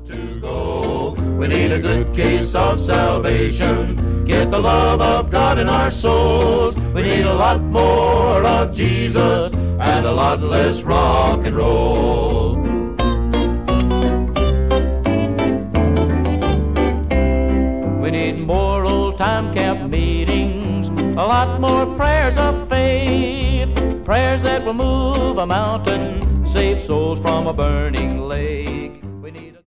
got to go. We need a good case of salvation. Get the love of God in our souls. We need a lot more of Jesus and a lot less rock and roll. We need more old-time camp meetings, a lot more prayers of faith, prayers that will move a mountain, save souls from a burning lake. We need